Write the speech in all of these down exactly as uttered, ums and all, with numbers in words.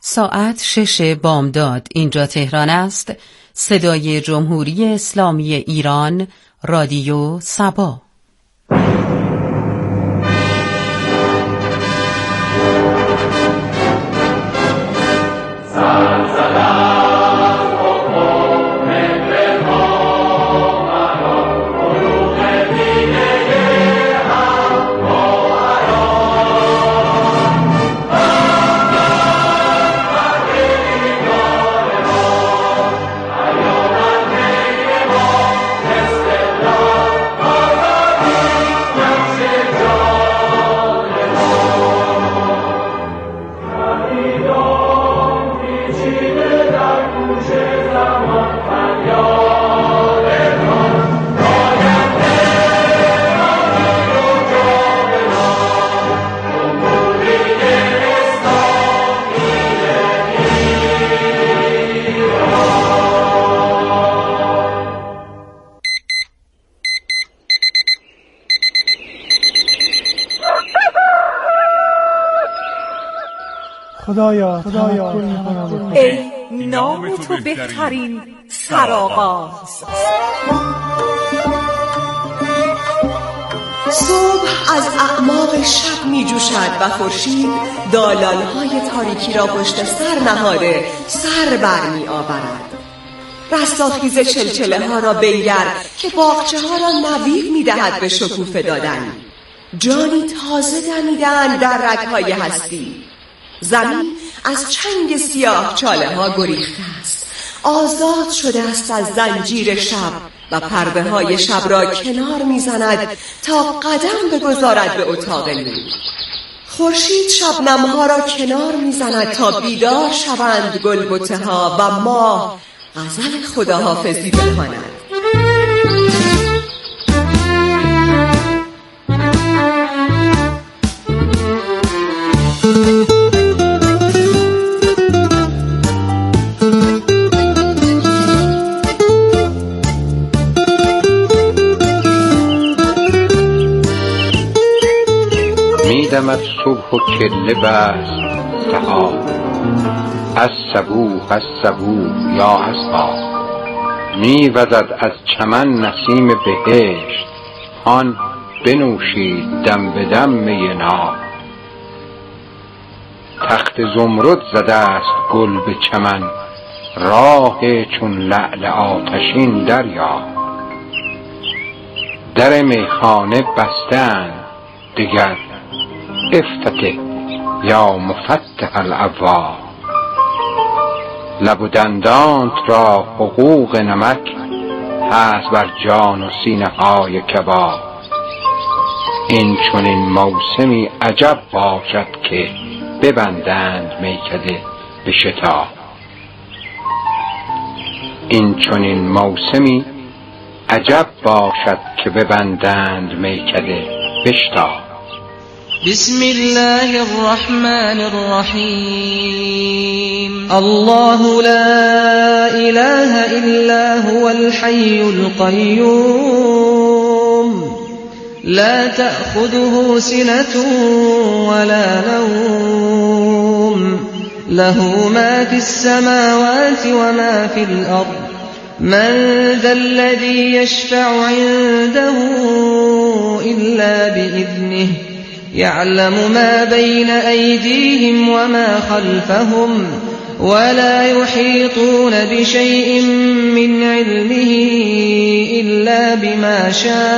ساعت شش بامداد اینجا تهران است. صدای جمهوری اسلامی ایران، رادیو سبا. خدایا خدایا ای نام تو بهترین سرآغاز. صبح از اعماق شب می جوشد و خورشید دالان‌های تاریکی را پشت سر نهاده سر بر می آورد. رستاخیز چلچله ها را بنگر که باغچه ها را نوید می دهد به شکوفه دادن. جانی تازه دمیدن در رگ‌های هستی. زمین از چنگ سیاه چاله ها گریخته است، آزاد شده است از زنجیر شب و پرده های شب را کنار میزند تا قدم بگذارد به اتاق نور. خورشید شبنم ها را کنار میزند تا بیدار شوند گلبته ها و ماه غزل خداحافظی بخواند. میدمد صبح و کله بست سحاب، از صبوح از صبوح یا اصحاب. میوزد از چمن نسیم بهشت، آن بنوشید دم به دم می ناب. تخت زمرد زده است گل به چمن، راه چون لعل آتشین دریا. در میخانه بستند دگر، افتتح یا مفتح الابواب. لب و دندانت را حقوق نمک، هست بر جان و سینه های کباب. این چنین موسمی عجب باشد که، ببندند میکده به شتاب. این چنین موسمی عجب باشد که، ببندند میکده به شتاب. بسم الله الرحمن الرحيم. الله لا إله إلا هو الحي القيوم، لا تأخذه سنة ولا نوم، له ما في السماوات وما في الأرض، من ذا الذي يشفع عنده إلا بإذنه، يعلم ما بين أيديهم وما خلفهم، ولا يحيطون بشيء من علمه إلا بما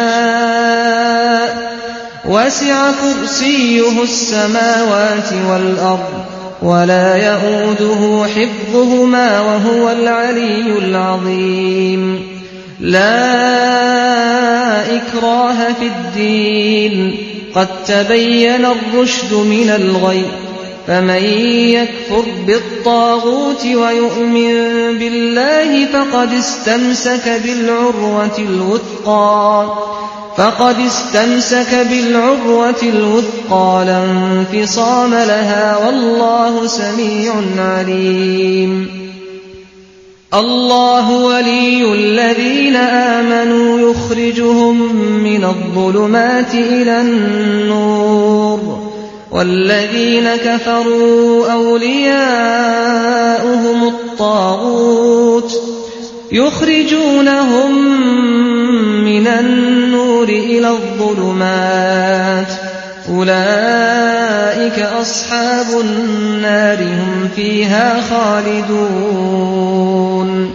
شاء، وسع كرسيه السماوات والأرض، ولا يؤوده حفظهما وهو العلي العظيم. لا إكراه في الدين، قد تبين الرشد من الغي، فمن يكفر بالطاغوت ويؤمن بالله فقد استمسك بالعروة الوثقى فقد استمسك بالعروة الوثقى لا انفصام لها، والله سميع عليم. الله ولي الذين آمنوا يخرجهم من الظلمات إلى النور، والذين كفروا أولياء الطاغوت يخرجونهم من النور إلى الظلمات أولئك أصحاب النار هم فيها خالدون.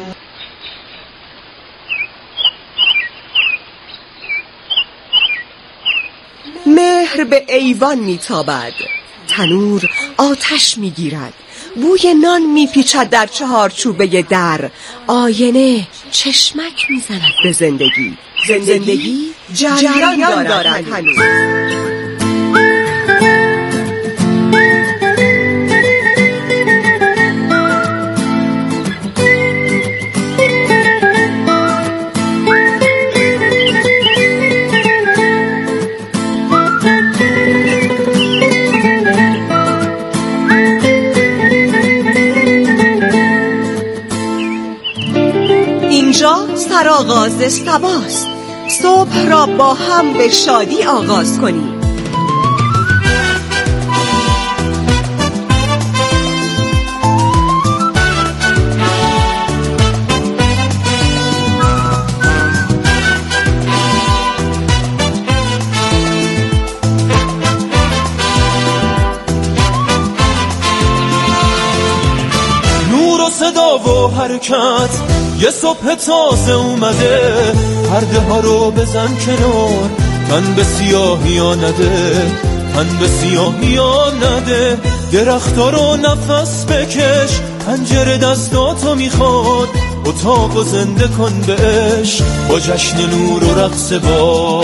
مهر به ایوان میتابد، تنور آتش میگیرد، بوی نان میپیچد در چهارچوبه در، آینه چشمک میزند به زندگی، زندگی جریان دارد هنوز. اینجا سرآغاز صباست، صبح را با هم به شادی آغاز کنیم. نور و صدا و حرکت، یه صبح تازه اومده، پرده ها رو بزن کنار، تن به سیاهی ها نده، تن به سیاهی ها نده، درختا رو نفس بکش، پنجره دستاتو میخواد، اتاقو زنده کن به عشق، با جشن نور و رقص باد.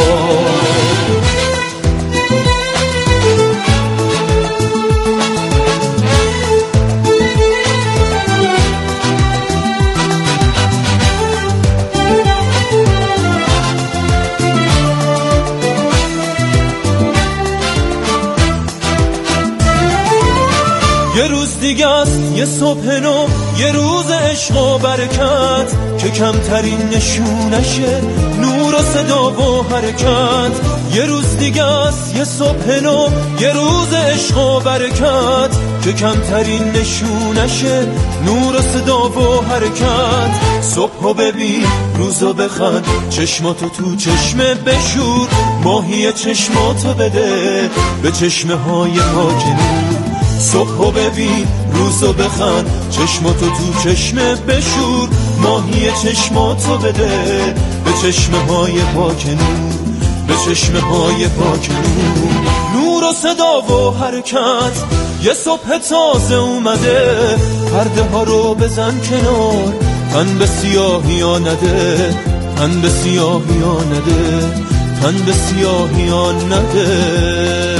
یه روز دیگه است، یه صبح نو، یه روز عشق و برکت، که کمترین نشونشه نور و صدا و حرکت. یه روز دیگه است، یه صبح نو، یه روز عشق و برکت، که کمترین نشونشه نور و صدا و حرکت. صبحو ببین، روزو بخند، چشماتو تو چشمه بشور، ماهی چشماتو بده به چشمه های پاک نور. صبحو ببین، روزو بخند، چشماتو تو چشمه بشور، ماهی چشماتو بده به چشمه های پاک نور، به چشمه های پاک نور. نور و صدا و حرکت، یه صبح تازه اومده، پرده ها رو بزن کنار، تن به سیاهی ها نده، تن به سیاهی ها نده، تن به سیاهی ها نده،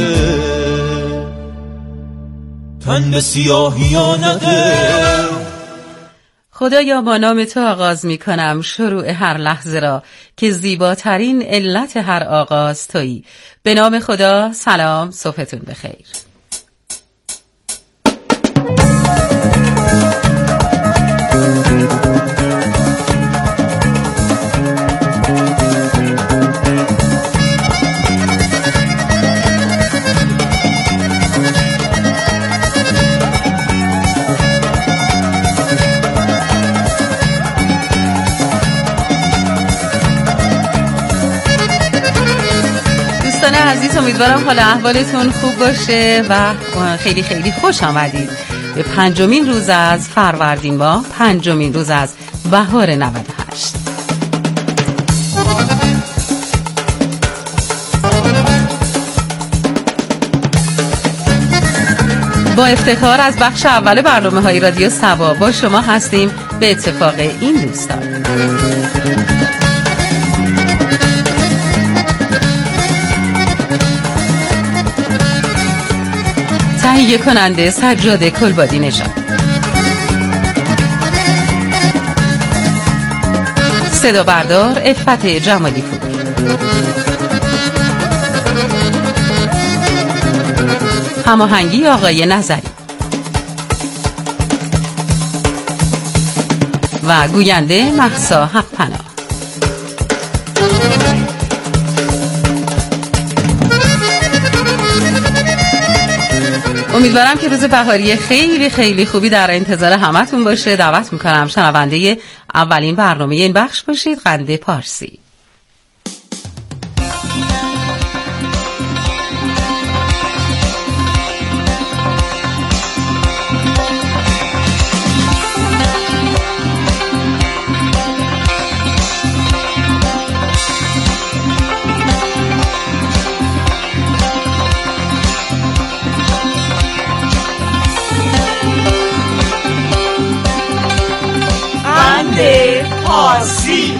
تن به سیاهی ها نده. خدایا با نام تو آغاز می کنم شروع هر لحظه را که زیباترین علت هر آغاز تویی. به نام خدا، سلام، صبحتون بخیر. عزیز، امیدوارم حال احوالتون خوب باشه و خیلی خیلی خوش آمدید به پنجمین روز از فروردین ماه، پنجمین روز از بهار نود و هشت. با افتخار از بخش اول برنامه های رادیو صبا با شما هستیم به اتفاق این دوستان. تهیه کننده سجاد کلبادی نژاد، صدا بردار عفت جمالی پور، هماهنگی آقای نظری و گوینده مهسا حق‌پناه. امیدوارم که روز بهاری خیلی خیلی خوبی در انتظار همتون باشه. دعوت میکنم شنونده اولین برنامه این بخش باشید، قند پارسی. پارسی.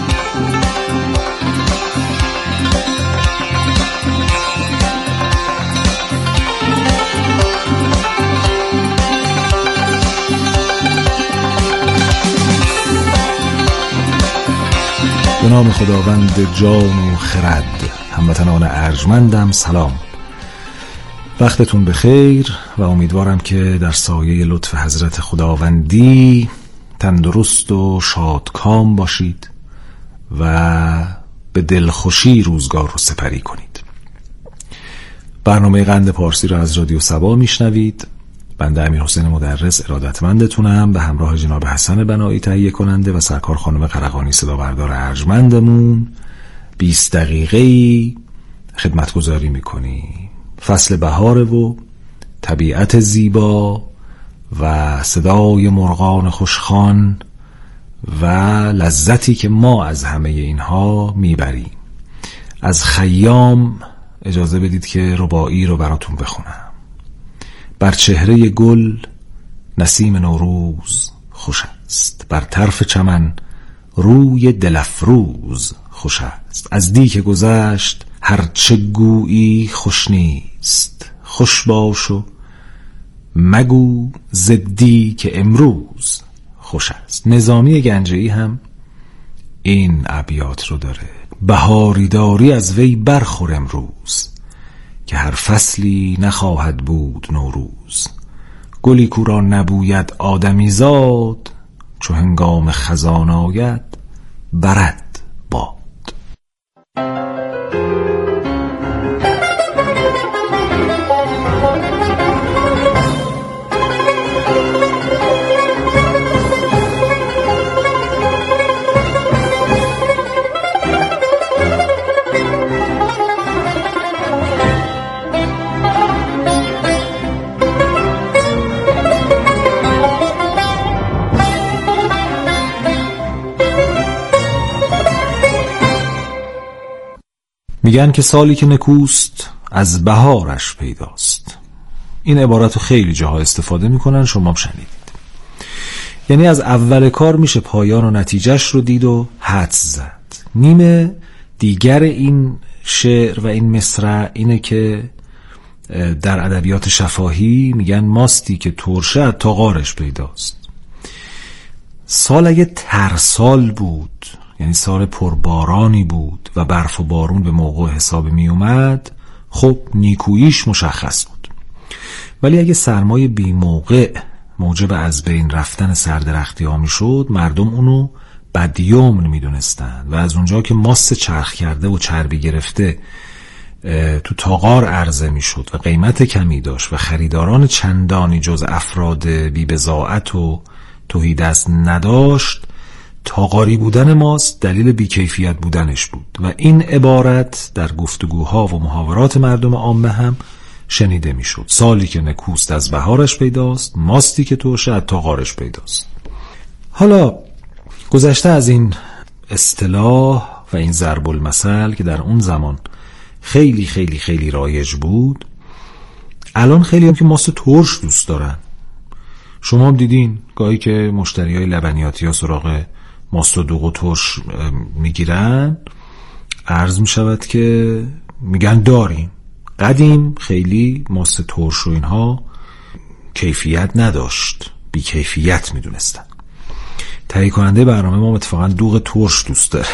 به نام خداوند جان و خرد. هموطنان ارجمندم سلام، وقتتون بخیر و امیدوارم که در سایه لطف حضرت خداوندی تندرست و شادکام باشید و به دلخوشی روزگار رو سپری کنید. برنامه قند پارسی رو از رادیو سبا میشنوید. بنده امیر حسین مدرس ارادتمندتونم به همراه جناب حسن بنایی تهیه کننده و سرکار خانم قرقانی صدا بردار ارجمندمون بیست دقیقه‌ای خدمتگزاری میکنیم. فصل بهاره و طبیعت زیبا و صدای مرغان خوشخوان و لذتی که ما از همه اینها میبریم. از خیام اجازه بدید که رباعی رو براتون بخونم. بر چهره گل نسیم نوروز خوش است، بر طرف چمن روی دلفروز خوش است. از دی که گذشت هرچه گویی خوش نیست، خوش باش و مگو زدی که امروز خوش است. نظامی گنجه‌ای هم این ابیات رو داره: بهاری داری از وی برخور امروز، که هر فصلی نخواهد بود نوروز. گلی کو را نبوید آدمی زاد، چو هنگام خزان آید برد باد. میگن که سالی که نکوست از بهارش پیداست. این عبارت رو خیلی جاها استفاده میکنن، شما هم شنیدید. یعنی از اول کار میشه پایان و نتیجهش رو دید و حدس زد. نیمه دیگر این شعر و این مصرع اینه که در ادبیات شفاهی میگن ماستی که ترشه تا غارش پیداست. سال اگه ترسال بود، یعنی سال پربارانی بود و برف و بارون به موقع حساب می اومد، خب نیکوییش مشخص بود. ولی اگه سرمای بی موقع موجب از بین رفتن سردرختی ها می شد، مردم اونو بدیومن می دونستن و از اونجا که ماست چرخ کرده و چربی گرفته تو تاغار عرضه می شد و قیمت کمی داشت و خریداران چندانی جز افراد بی بضاعت و تهیدست نداشت، تاغاری بودن ماست دلیل بیکیفیت بودنش بود و این عبارت در گفتگوها و محاورات مردم عامه هم شنیده می شد. سالی که نکوست از بهارش پیداست، ماستی که ترشه از تاغارش پیداست. حالا گذشته از این اصطلاح و این ضرب المثل که در اون زمان خیلی خیلی خیلی رایج بود، الان خیلی هم که ماست ترش دوست دارن. شما هم دیدین گاهی که مشتری های لبنیاتی ها سراغ ماست و دوغ و ترش میگیرن، عرض میشود که میگن داریم. قدیم خیلی ماست ترش و اینها کیفیت نداشت، بی کیفیت میدونستن. تهیه کننده برنامه ما اتفاقا دوغ ترش دوست داره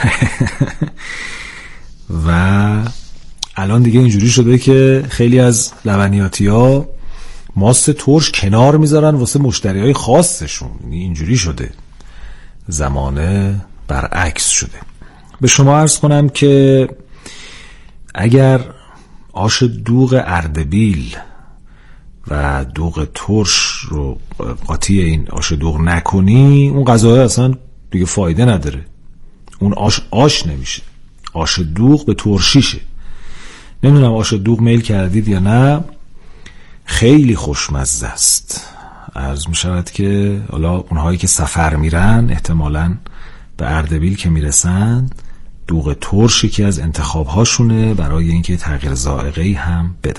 و الان دیگه اینجوری شده که خیلی از لبنیاتی ها ماست ترش کنار میذارن واسه مشتری های خاصشون. اینجوری شده، زمانه برعکس شده. به شما عرض کنم که اگر آش دوغ اردبیل و دوغ ترش رو قاطی این آش دوغ نکنی، اون غذا اصلا دیگه فایده نداره. اون آش آش نمیشه، آش دوغ به ترشیشه. نمیدونم آش دوغ میل کردید یا نه، خیلی خوشمزه است. عرض می شود که حالا اونهایی که سفر میرن احتمالاً به اردبیل که میرسن، دوغ ترش یکی از انتخاب هاشونه برای اینکه تغییر ذائقه‌ای هم بدن.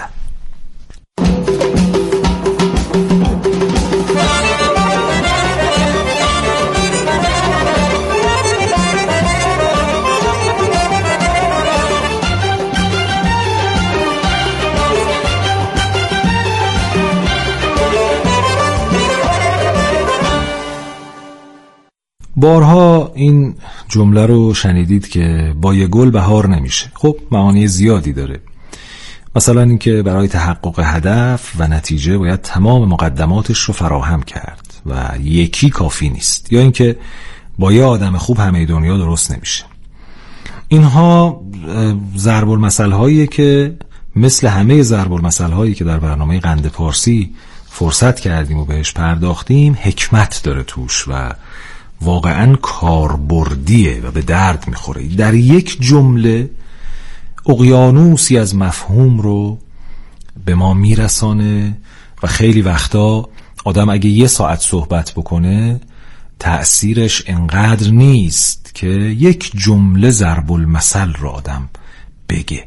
بارها این جمله رو شنیدید که با یه گل بهار نمیشه. خب معانی زیادی داره. مثلا اینکه برای تحقق هدف و نتیجه باید تمام مقدماتش رو فراهم کرد و یکی کافی نیست، یا اینکه با یه آدم خوب همه دنیا درست نمیشه. اینها ضرب المثل هاییه که مثل همه ضرب المثل هایی که در برنامه قند پارسی فرصت کردیم و بهش پرداختیم حکمت داره توش و واقعا کاربردیه و به درد میخوره. در یک جمله اقیانوسی از مفهوم رو به ما میرسانه و خیلی وقتا آدم اگه یه ساعت صحبت بکنه تأثیرش انقدر نیست که یک جمله ضرب المثل رو آدم بگه.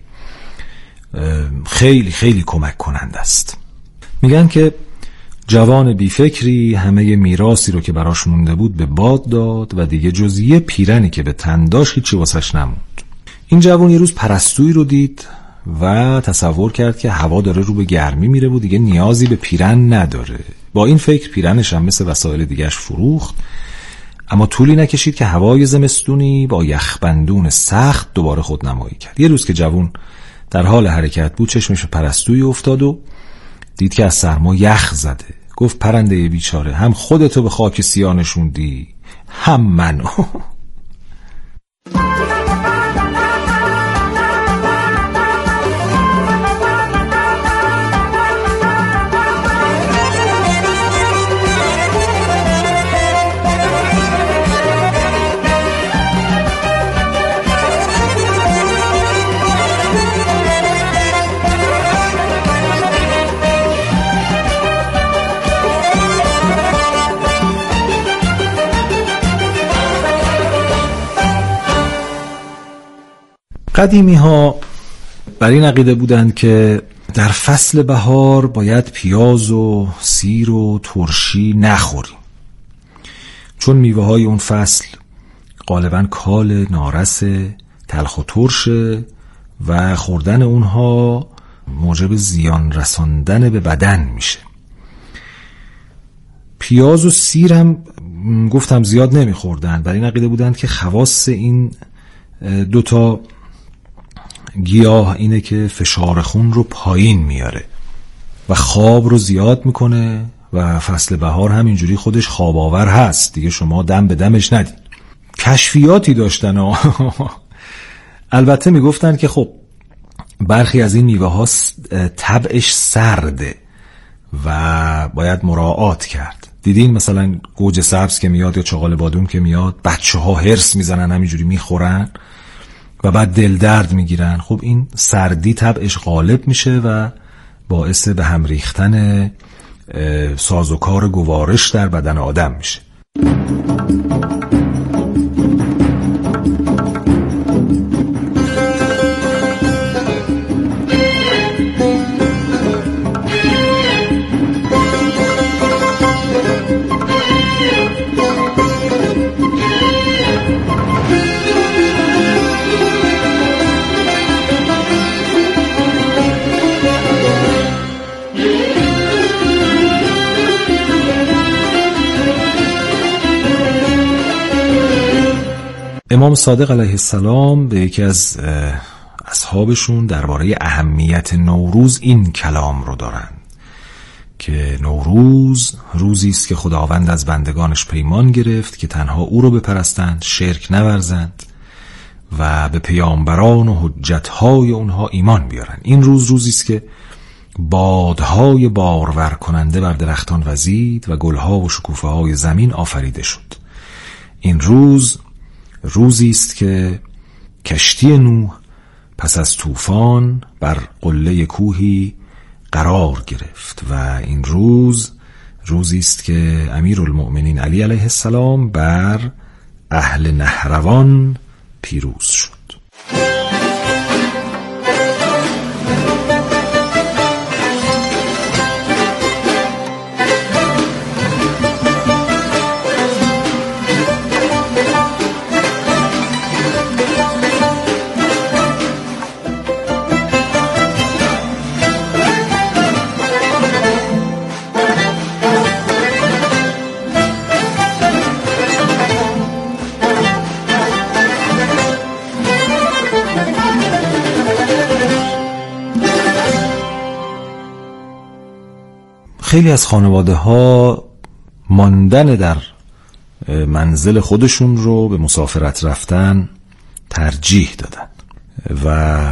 خیلی خیلی کمک کننده است. میگن که جوان بیفکری همه میراثی رو که براش مونده بود به باد داد و دیگه جز یه پیرنی که به تن داشت هیچی واسش نموند. این جوان یه روز پرستویی رو دید و تصور کرد که هوا داره رو به گرمی میره و دیگه نیازی به پیرن نداره. با این فکر پیرنش هم مثل وسایل دیگهش فروخت، اما طولی نکشید که هوای زمستونی با یخبندون سخت دوباره خودنمایی کرد. یه روز که جوان در حال حرکت بود چشمش پرستویی افتاد و دید که از سرما یخ زده. گفت پرنده بیچاره، هم خودتو به خاک سیاه نشوندی هم منو. قدیمی ها بر این عقیده بودند که در فصل بهار باید پیاز و سیر و ترشی نخوریم، چون میوه های اون فصل غالباً کال، نارس، تلخ و ترشه و خوردن اونها موجب زیان رساندن به بدن میشه. پیاز و سیر هم گفتم زیاد نمیخوردن. بر این عقیده بودند که خواص این دوتا گیاه اینه که فشار خون رو پایین میاره و خواب رو زیاد میکنه و فصل بهار هم اینجوری خودش خواب آور هست دیگه، شما دم به دمش ندید. کشفیاتی داشتن و البته میگفتن که خب برخی از این میوه ها طبعش سرده و باید مراعات کرد. دیدین مثلا گوجه سبز که میاد یا چغال بادوم که میاد بچه ها هرس میزنن همینجوری میخورن و بعد دل درد میگیرن. خب این سردی طبعش غالب میشه و باعث به هم ریختن سازوکار گوارش در بدن آدم میشه. امام صادق علیه السلام به یکی از اصحابشون درباره اهمیت نوروز این کلام رو دارن که نوروز روزی است که خداوند از بندگانش پیمان گرفت که تنها او رو بپرستند، شرک نورزند و به پیامبران و حجتهای اونها ایمان بیارن. این روز روزی است که بادهای بارور کننده بر درختان وزید و گلها و شکوفه های زمین آفریده شد. این روز روزی است که کشتی نوح پس از طوفان بر قله کوهی قرار گرفت و این روز روزی است که امیرالمؤمنین علی علیه السلام بر اهل نهروان پیروز شد. خیلی از خانواده ها ماندن در منزل خودشون رو به مسافرت رفتن ترجیح دادن و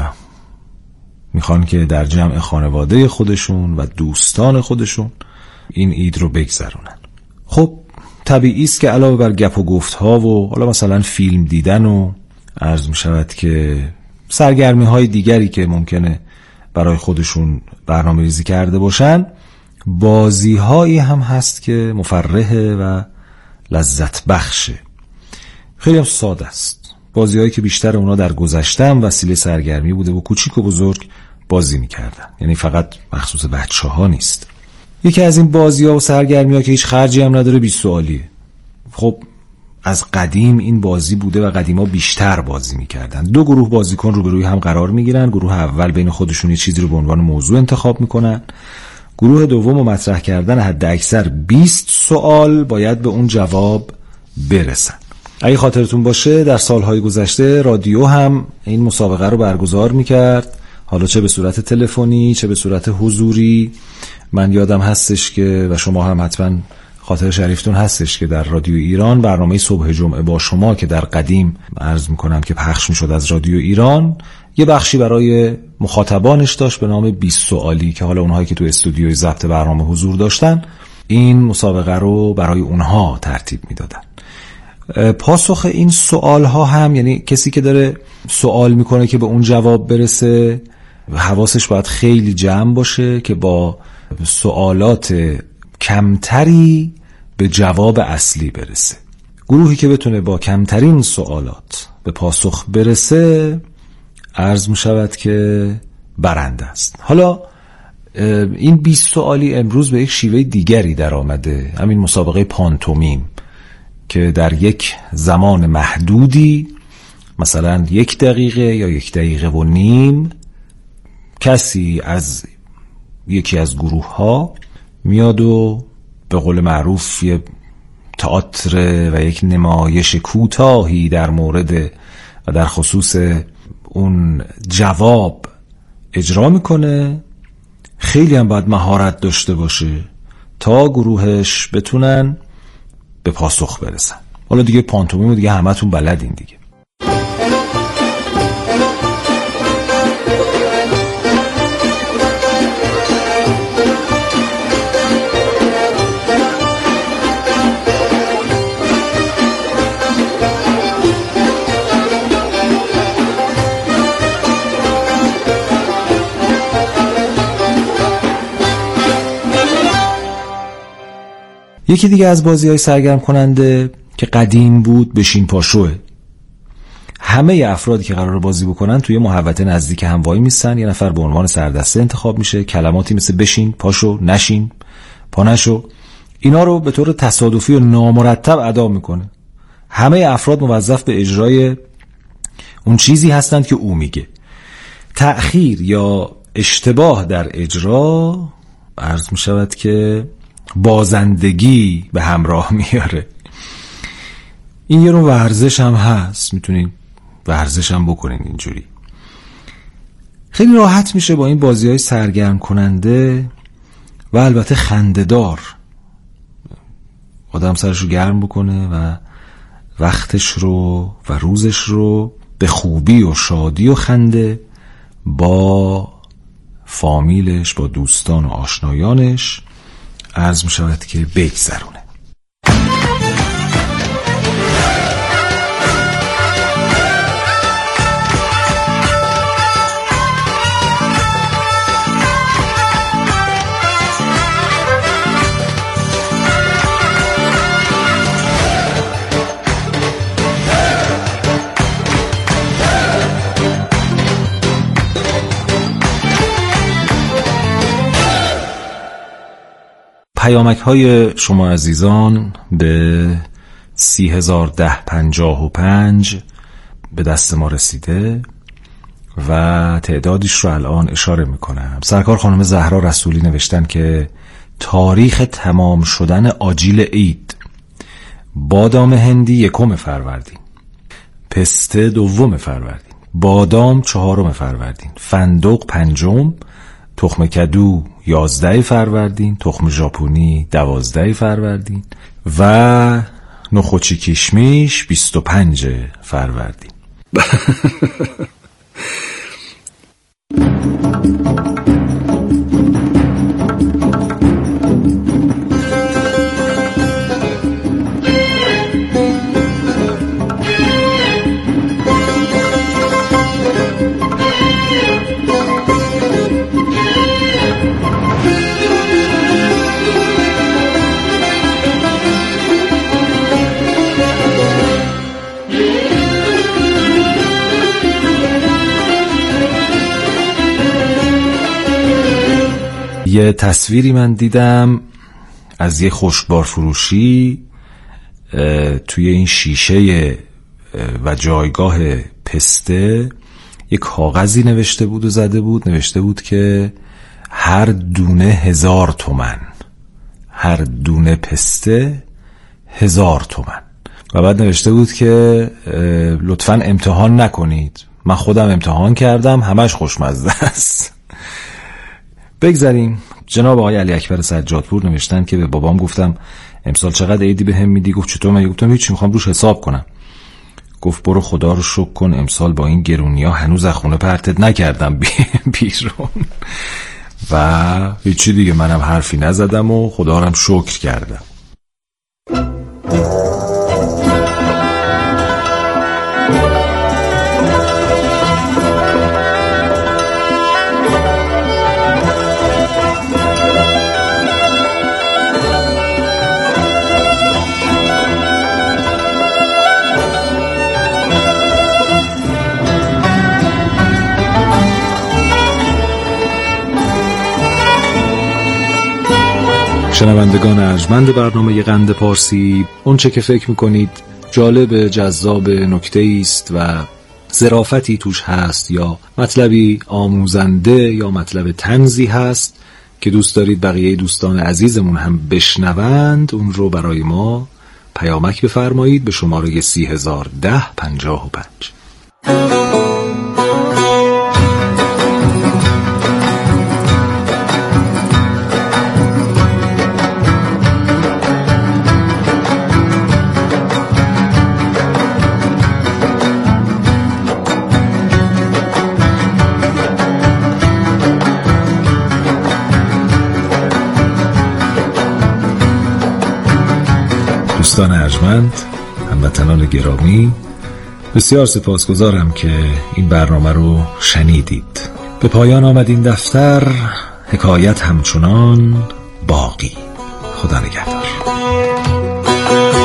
میخوان که در جمع خانواده خودشون و دوستان خودشون این عید رو بگذرونن. خب طبیعی است که علاوه بر گپ و گفت ها و حالا مثلا فیلم دیدن و عرض میشود که سرگرمی های دیگری که ممکنه برای خودشون برنامه ریزی کرده باشن، بازی هایی هم هست که مفرحه و لذت بخشه. خیلی هم ساده است. بازی هایی که بیشتر اونا در گذشته هم وسیله سرگرمی بوده و کوچیک و بزرگ بازی میکردن، یعنی فقط مخصوص بچه ها نیست. یکی از این بازی ها و سرگرمی ها که هیچ خرجی هم نداره بیست سوالیه. خب از قدیم این بازی بوده و قدیم ها بیشتر بازی میکردن. دو گروه بازیکن روبروی هم قرار میگیرن. گروه اول بین خودشون یه چیزی رو به عنوان موضوع انتخاب میکنن. گروه دوم مطرح کردن حد اکثر بیست سوال باید به اون جواب برسن. اگه خاطرتون باشه در سالهای گذشته رادیو هم این مسابقه رو برگزار میکرد، حالا چه به صورت تلفنی چه به صورت حضوری. من یادم هستش که و شما هم حتما خاطر شریفتون هستش که در رادیو ایران برنامه صبح جمعه با شما که در قدیم عرض میکنم که پخش میشد از رادیو ایران، یه بخشی برای مخاطبانش داشت به نام بیست سوالی که حالا اونهایی که تو استودیوی ضبط برنامه حضور داشتن این مسابقه رو برای اونها ترتیب میدادن. پاسخ این سوال ها هم، یعنی کسی که داره سوال میکنه که به اون جواب برسه، حواسش باید خیلی جمع باشه که با سوالات کمتری به جواب اصلی برسه. گروهی که بتونه با کمترین سوالات به پاسخ برسه عرض می شود که برنده است. حالا این بیست سوالی امروز به یک شیوه دیگری در آمده، همین مسابقه پانتومیم که در یک زمان محدودی مثلا یک دقیقه یا یک دقیقه و نیم کسی از یکی از گروه ها میاد و به قول معروف یه تئاتر و یک نمایش کوتاهی در مورد و در خصوص اون جواب اجرا میکنه. خیلی هم باید مهارت داشته باشه تا گروهش بتونن به پاسخ برسن. حالا دیگه پانتومیم دیگه همتون بلدین دیگه. یکی دیگه از بازی‌های سرگرم کننده که قدیم بود بشین پاشوه. همه افرادی که قراره بازی بکنن توی محوطه نزدیک هم وای میسن، یه نفر به عنوان سردسته انتخاب میشه، کلماتی مثل بشین، پاشو، نشین، پانشو، اینا رو به طور تصادفی و نامرتب ادا میکنه. همه افراد موظف به اجرای اون چیزی هستند که او میگه. تأخیر یا اشتباه در اجرا عرض میشود که بازندگی به همراه میاره. این یه رو ورزش هم هست، میتونین ورزش هم بکنین اینجوری. خیلی راحت میشه با این بازی‌های سرگرم کننده و البته خنده‌دار آدم سرش رو گرم بکنه و وقتش رو و روزش رو به خوبی و شادی و خنده با فامیلش، با دوستان و آشنایانش عرض می شود که بگذرونه. پیامک های شما عزیزان به سی هزار ده پنجاه و پنج به دست ما رسیده و تعدادش رو الان اشاره میکنم. سرکار خانم زهرا رسولی نوشتن که تاریخ تمام شدن آجیل عید: بادام هندی یکم فروردین، پسته دوم فروردین، بادام چهارم فروردین، فندق پنجم، تخم کدو یازده فروردین، تخم ژاپنی دوازده فروردین و نخوچی کشمیش بیست و پنج فروردین. یه تصویری من دیدم از یه خشکبار فروشی توی این شیشه و جایگاه پسته یه کاغذی نوشته بود و زده بود، نوشته بود که هر دونه هزار تومن، هر دونه پسته هزار تومن. و بعد نوشته بود که لطفاً امتحان نکنید. من خودم امتحان کردم، همش خوشمزه است. بگذاریم. جناب آقای علی اکبر سجادپور نوشتن که به بابام گفتم امسال چقدر عیدی به هم میدی؟ گفت چطور؟ من گفتم هیچی، میخوام روش حساب کنم. گفت برو خدا رو شکر کن امسال با این گرونیا هنوز از خونه پرتت نکردم بیرون. و هیچی دیگه، منم حرفی نزدم و خدا رو هم شکر کردم. شنوندگان ارجمند برنامه قند پارسی، اون چه که فکر میکنید جالب، جذاب، نکته‌ای است و ظرافتی توش هست یا مطلبی آموزنده یا مطلب طنزی هست که دوست دارید بقیه دوستان عزیزمون هم بشنوند، اون رو برای ما پیامک بفرمایید به شماره سی هزار ده پنجاه و پنج. دوستان ارجمند، هموطنان گرامی، بسیار سپاسگزارم که این برنامه رو شنیدید. به پایان آمد این دفتر، حکایت همچنان باقی. خدا نگهدار.